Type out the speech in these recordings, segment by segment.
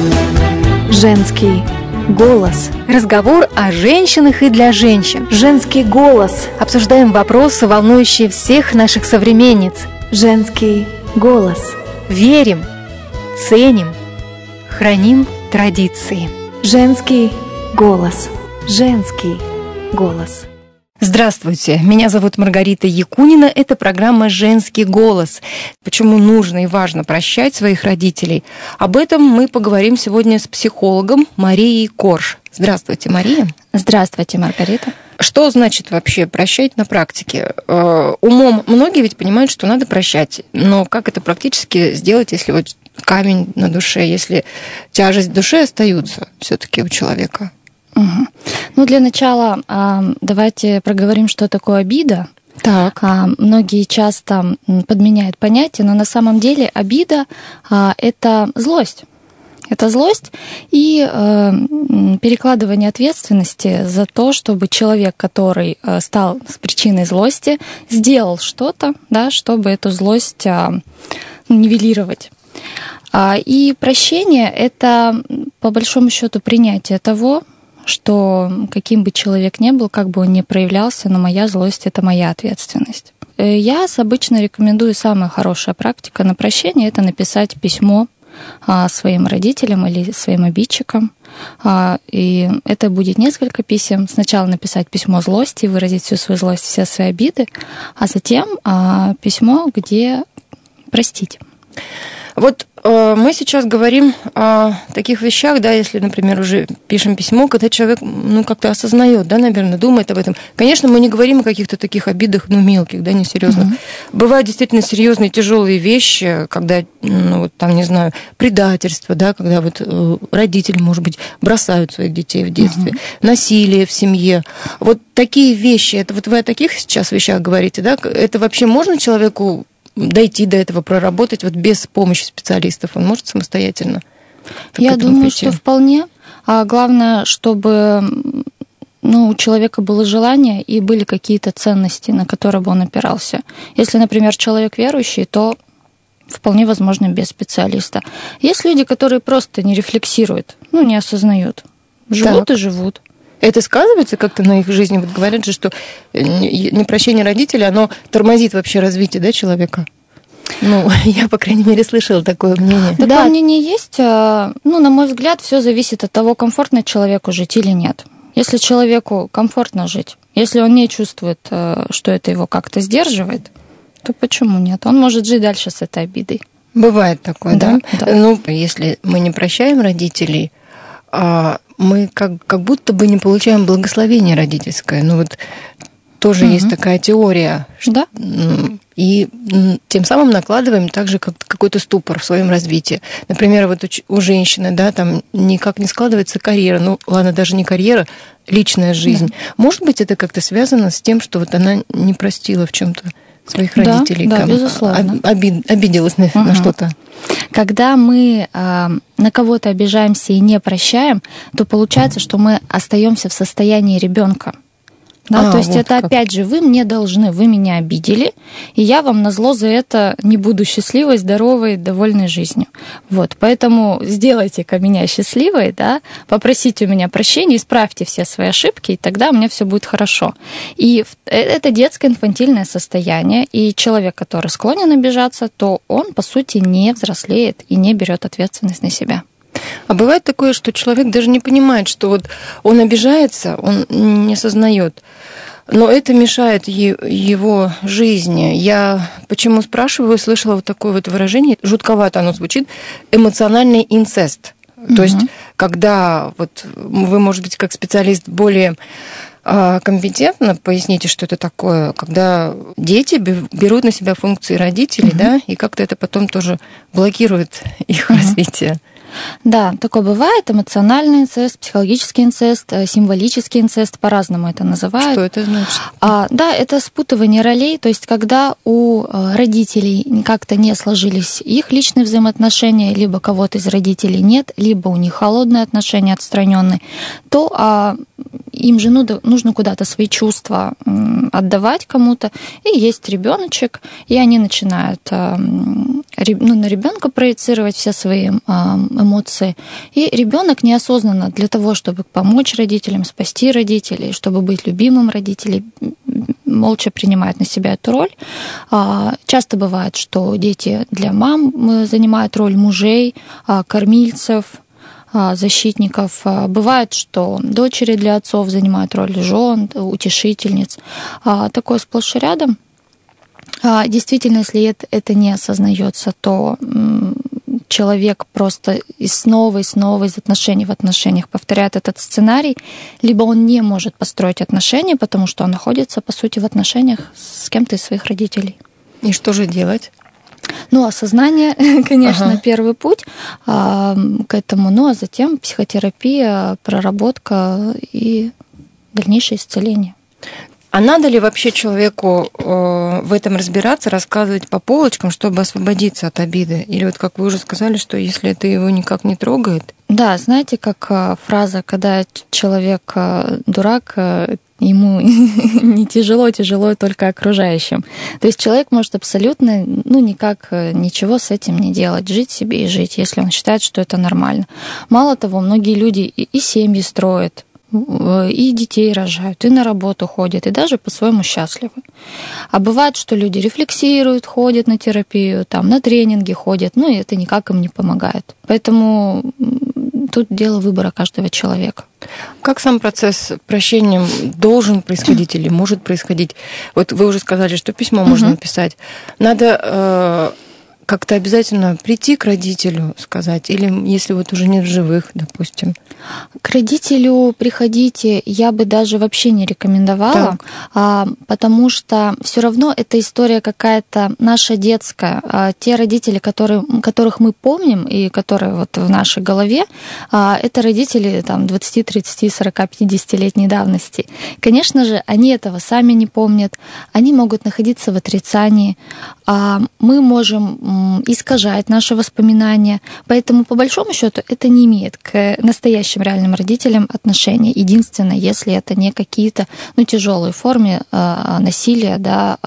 Женский голос. Разговор о женщинах и для женщин. Женский голос. Обсуждаем вопросы, волнующие всех наших современниц. Женский голос. Верим, ценим, храним традиции. Женский голос. Женский голос. Здравствуйте, меня зовут Маргарита Якунина, это программа «Женский голос». Почему нужно и важно прощать своих родителей? Об этом мы поговорим сегодня с психологом Марией Корж. Здравствуйте, Мария. Здравствуйте, Маргарита. Что значит вообще прощать на практике? Умом многие ведь понимают, что надо прощать, но как это практически сделать, если вот камень на душе, если тяжесть в душе остаются все-таки у человека? Угу. Ну, для начала давайте проговорим, что такое обида. Так. Многие часто подменяют понятие, но на самом деле обида это злость. Это злость и перекладывание ответственности за то, чтобы человек, который стал с причиной злости, сделал что-то, да, чтобы эту злость нивелировать. И прощение — это, по большому счету, принятие того, что каким бы человек ни был, как бы он ни проявлялся, но моя злость — это моя ответственность. Я обычно рекомендую, самая хорошая практика на прощение — это написать письмо своим родителям или своим обидчикам. И это будет несколько писем. Сначала написать письмо злости, выразить всю свою злость, все свои обиды, а затем письмо, где простить. Вот мы сейчас говорим о таких вещах, да, если, например, уже пишем письмо, когда человек, как-то осознает, да, наверное, думает об этом. Конечно, мы не говорим о каких-то таких обидах, мелких, да, несерьезных. Бывают действительно серьезные, тяжелые вещи, когда, не знаю, предательство, да, когда вот родители, может быть, бросают своих детей в детстве, насилие в семье. Вот такие вещи, это вот вы о таких сейчас вещах говорите, да? Это вообще можно человеку дойти до этого, проработать вот без помощи специалистов? Он может самостоятельно? Я думаю, что вполне. Главное, чтобы у человека было желание и были какие-то ценности, на которые бы он опирался. Если, например, человек верующий, то вполне возможно без специалиста. Есть люди, которые просто не рефлексируют, не осознают. Живут и живут. Это сказывается как-то на их жизни? Вот говорят же, что непрощение родителей, оно тормозит вообще развитие, да, человека? Я, по крайней мере, слышала такое мнение. Такое мнение есть. На мой взгляд, все зависит от того, комфортно человеку жить или нет. Если человеку комфортно жить, если он не чувствует, что это его как-то сдерживает, то почему нет? Он может жить дальше с этой обидой. Бывает такое, да? Если мы не прощаем родителей, мы как будто бы не получаем благословение родительское. Тоже есть такая теория. Да? И тем самым накладываем также какой-то ступор в своем развитии. Например, вот у женщины, да, там никак не складывается карьера. Ладно, даже не карьера, личная жизнь. Да. Может быть, это как-то связано с тем, что вот она не простила в чем-то своих родителей. Да, безусловно. Обиделась на что-то. Когда мы на кого-то обижаемся и не прощаем, то получается, что мы остаемся в состоянии ребенка. Да, то есть вот это опять же, вы мне должны, вы меня обидели, и я вам назло за это не буду счастливой, здоровой, довольной жизнью. Поэтому сделайте-ка меня счастливой, да, попросите у меня прощения, исправьте все свои ошибки, и тогда у меня все будет хорошо. И это детское инфантильное состояние, и человек, который склонен обижаться, то он, по сути, не взрослеет и не берет ответственность на себя. А бывает такое, что человек даже не понимает, что вот он обижается, он не осознает, но это мешает его жизни. Я почему спрашиваю, слышала вот такое вот выражение, жутковато оно звучит, эмоциональный инцест. То есть, когда вот вы, может быть, как специалист более компетентно поясните, что это такое, когда дети берут на себя функции родителей, да, и как-то это потом тоже блокирует их развитие. Да, такое бывает. Эмоциональный инцест, психологический инцест, символический инцест, по-разному это называют. Что это значит? Да, это спутывание ролей, то есть когда у родителей как-то не сложились их личные взаимоотношения, либо кого-то из родителей нет, либо у них холодные отношения, отстраненные, то им же нужно куда-то свои чувства отдавать кому-то. И есть ребеночек, и они начинают на ребенка проецировать все свои эмоции. И ребенок неосознанно для того, чтобы помочь родителям, спасти родителей, чтобы быть любимым родителей, молча принимает на себя эту роль. Часто бывает, что дети для мам занимают роль мужей, кормильцев, защитников. Бывает, что дочери для отцов занимают роль жен, утешительниц. Такое сплошь и рядом. Действительно, если это не осознается, то человек просто снова из отношений в отношениях повторяет этот сценарий, либо он не может построить отношения, потому что он находится, по сути, в отношениях с кем-то из своих родителей. И что же делать? Осознание, конечно, первый путь к этому, а затем психотерапия, проработка и дальнейшее исцеление. А надо ли вообще человеку в этом разбираться, рассказывать по полочкам, чтобы освободиться от обиды? Или вот как вы уже сказали, что если это его никак не трогает? Да, знаете, как фраза, когда человек дурак, ему не тяжело только окружающим. То есть человек может абсолютно, никак ничего с этим не делать, жить себе и жить, если он считает, что это нормально. Мало того, многие люди и семьи строят, и детей рожают, и на работу ходят, и даже по-своему счастливы. А бывает, что люди рефлексируют, ходят на терапию, на тренинги ходят, и это никак им не помогает. Поэтому тут дело выбора каждого человека. Как сам процесс прощения должен происходить или может происходить? Вот вы уже сказали, что письмо можно написать. Надо как-то обязательно прийти к родителю, сказать, или если вот уже нет в живых, допустим? К родителю приходите я бы даже вообще не рекомендовала, потому что все равно эта история какая-то наша детская. Те родители, которых мы помним и которые вот в нашей голове, это родители 20, 30, 40, 50-летней давности. Конечно же, они этого сами не помнят, они могут находиться в отрицании, мы можем искажать наши воспоминания. Поэтому, по большому счету, это не имеет к настоящим реальным родителям отношения. Единственное, если это не какие-то тяжелые формы насилия,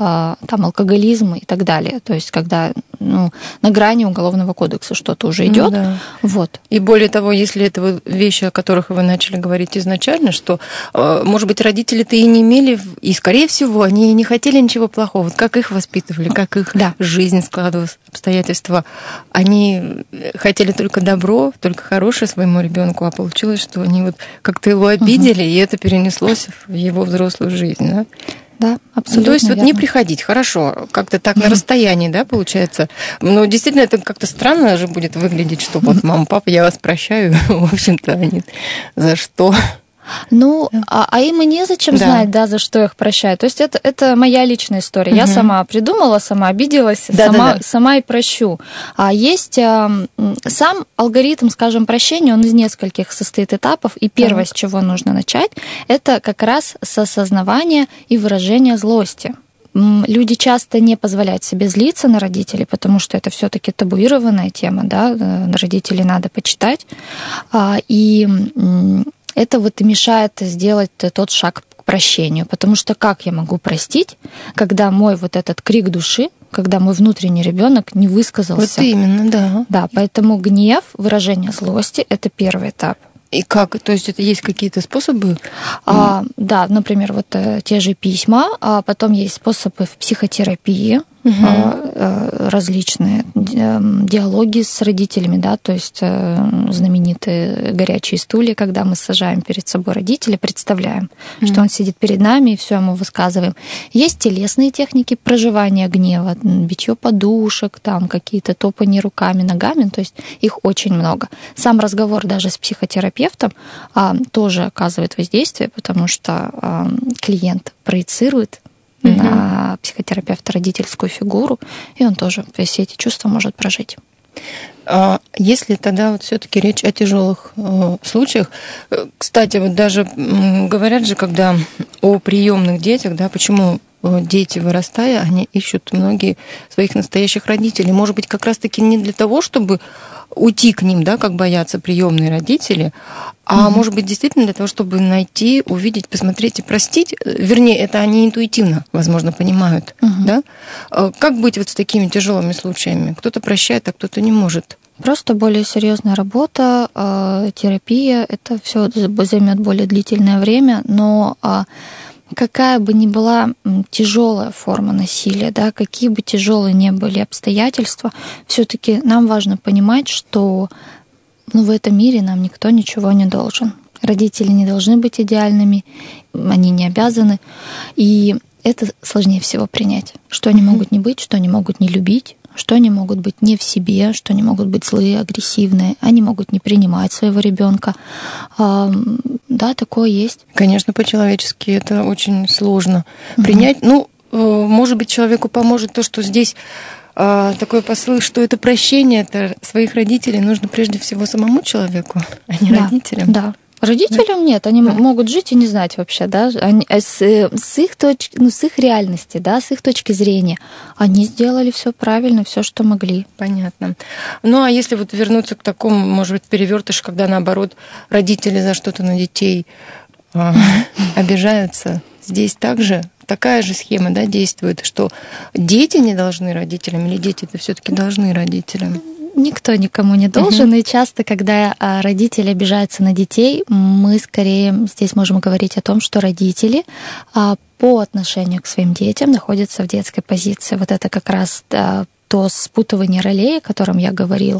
алкоголизм и так далее. То есть, когда на грани Уголовного кодекса что-то уже идет. Да. Вот. И более того, если это вещи, о которых вы начали говорить изначально, что, может быть, родители-то и не имели, и, скорее всего, они не хотели ничего плохого. Вот как их воспитывали, как их жизнь складывалась, обстоятельства. Они хотели только добро, только хорошее своему ребенку, а получилось, что они вот как-то его обидели, и это перенеслось в его взрослую жизнь. Да? Да, абсолютно. То есть верно. вот не приходить, хорошо, как-то так на расстоянии, да, получается. Но действительно это как-то странно же будет выглядеть, что вот мама, папа, я вас прощаю, в общем-то, они за что? А им и незачем знать, за что их прощают. То есть это моя личная история. Я сама придумала, сама обиделась, сама и прощу. А есть сам алгоритм, скажем, прощения, он из нескольких состоит этапов. И первое, с чего нужно начать, это как раз с осознавания и выражения злости. Люди часто не позволяют себе злиться на родителей, потому что это все-таки табуированная тема, родителей надо почитать. И это вот и мешает сделать тот шаг к прощению. Потому что как я могу простить, когда мой вот этот крик души, когда мой внутренний ребенок не высказался? Вот именно, да. Да, поэтому гнев, выражение злости – это первый этап. И как? То есть это есть какие-то способы? Да, например, вот те же письма, потом есть способы в психотерапии, различные диалоги с родителями, то есть знаменитые горячие стулья, когда мы сажаем перед собой родителя, представляем, что он сидит перед нами, и все ему высказываем. Есть телесные техники проживания гнева, битье подушек, какие-то топания руками, ногами, то есть их очень много. Сам разговор даже с психотерапевтом тоже оказывает воздействие, потому что клиент проецирует на психотерапевта родительскую фигуру, и он тоже все эти чувства может прожить. Если тогда вот все-таки речь о тяжелых случаях, кстати, вот даже говорят же, когда о приемных детях, почему дети, вырастая, они ищут многие своих настоящих родителей. Может быть, как раз-таки не для того, чтобы уйти к ним, как боятся приемные родители, а может быть, действительно для того, чтобы найти, увидеть, посмотреть и простить. Вернее, это они интуитивно, возможно, понимают. Да? Как быть вот с такими тяжелыми случаями? Кто-то прощает, а кто-то не может Просто более серьезная работа, терапия, это все займет более длительное время, но какая бы ни была тяжелая форма насилия, да, какие бы тяжелые ни были обстоятельства, все-таки нам важно понимать, что в этом мире нам никто ничего не должен. Родители не должны быть идеальными, они не обязаны. И это сложнее всего принять. Что они могут не быть, что они могут не любить, что они могут быть не в себе, что они могут быть злые, агрессивные, они могут не принимать своего ребенка. Да, такое есть. Конечно, по-человечески это очень сложно принять. Может быть, человеку поможет то, что здесь такой посыл, что это прощение это своих родителей нужно прежде всего самому человеку, а не родителям. Да. Родителям нет, они могут жить и не знать вообще, да, с их реальности, да, с их точки зрения, они сделали все правильно, все, что могли. Понятно. Ну, а если вот вернуться к такому, может быть, перевертышу, когда наоборот родители за что-то на детей обижаются, здесь также такая же схема, да, действует, что дети не должны родителям, или дети это все-таки должны родителям? Никто никому не должен, и часто, когда родители обижаются на детей, мы скорее здесь можем говорить о том, что родители по отношению к своим детям находятся в детской позиции. Вот это как раз то спутывание ролей, о котором я говорила.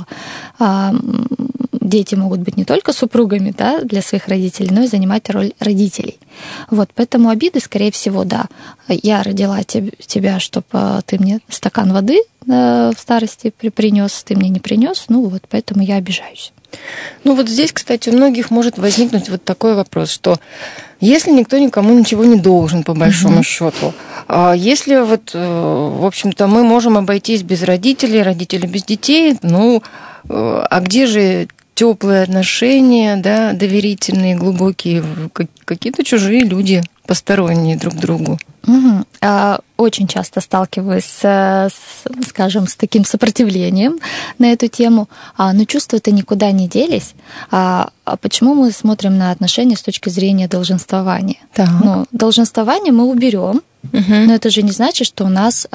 Дети могут быть не только супругами, да, для своих родителей, но и занимать роль родителей. Вот, поэтому обиды, скорее всего, да. Я родила тебя, чтобы ты мне стакан воды в старости принес, ты мне не принес, поэтому я обижаюсь. Вот здесь, кстати, у многих может возникнуть вот такой вопрос, что если никто никому ничего не должен, по большому счету, если в общем-то, мы можем обойтись без родителей, родители без детей, а где же теплые отношения, да, доверительные, глубокие, какие-то чужие люди, посторонние друг другу? Очень часто сталкиваюсь с таким сопротивлением на эту тему, но чувства-то никуда не делись. Почему мы смотрим на отношения с точки зрения долженствования? Долженствование мы уберем, но это же не значит, что у нас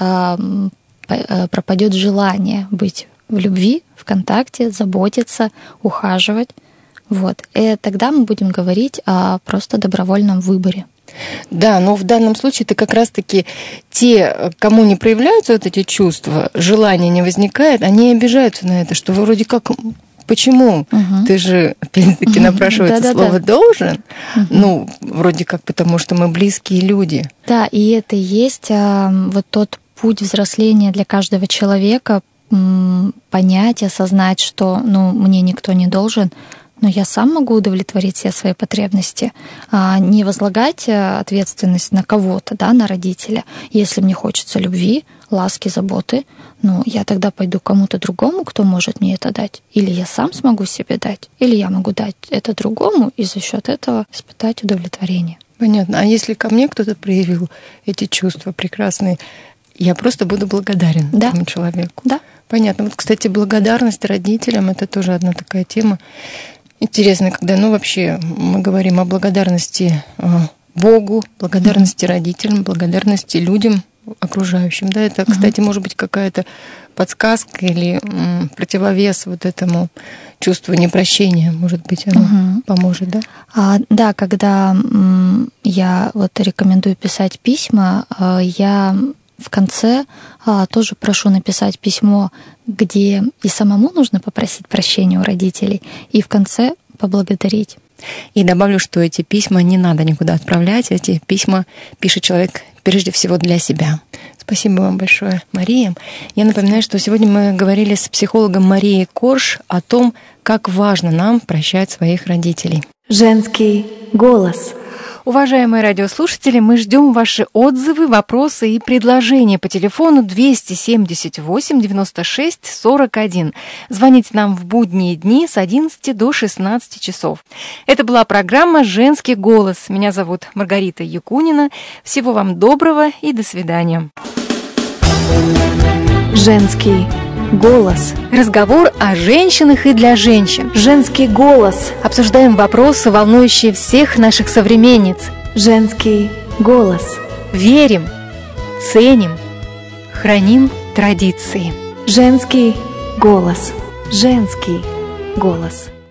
пропадет желание быть в любви, в контакте, заботиться, ухаживать. И тогда мы будем говорить о просто добровольном выборе. Да, но в данном случае это как раз-таки те, кому не проявляются вот эти чувства, желания не возникает, они обижаются на это, что вроде как... Почему? Ты же, опять-таки, напрашивается слово «должен». Вроде как потому, что мы близкие люди. Да, и это и есть вот тот путь взросления для каждого человека, понять, осознать, что мне никто не должен, но я сам могу удовлетворить все свои потребности, не возлагать ответственность на кого-то, да, на родителя. Если мне хочется любви, ласки, заботы, я тогда пойду к кому-то другому, кто может мне это дать. Или я сам смогу себе дать, или я могу дать это другому и за счет этого испытать удовлетворение. Понятно. А если ко мне кто-то проявил эти чувства прекрасные, я просто буду благодарен этому человеку. Да. Понятно. Кстати, благодарность родителям — это тоже одна такая тема интересная, когда, вообще мы говорим о благодарности Богу, благодарности родителям, благодарности людям окружающим. Да, это, кстати, может быть какая-то подсказка или противовес вот этому чувству непрощения, может быть, оно поможет, да? Да, когда я рекомендую писать письма, я в конце тоже прошу написать письмо, где и самому нужно попросить прощения у родителей, и в конце поблагодарить. И добавлю, что эти письма не надо никуда отправлять, эти письма пишет человек прежде всего для себя. Спасибо вам большое, Мария. Я напоминаю, что сегодня мы говорили с психологом Марией Корж о том, как важно нам прощать своих родителей. Женский голос. Уважаемые радиослушатели, мы ждем ваши отзывы, вопросы и предложения по телефону 278 96 41. Звоните нам в будние дни с 11 до 16 часов. Это была программа «Женский голос». Меня зовут Маргарита Якунина. Всего вам доброго и до свидания. Женский голос. Разговор о женщинах и для женщин. Женский голос. Обсуждаем вопросы, волнующие всех наших современниц. Женский голос. Верим, ценим, храним традиции. Женский голос. Женский голос.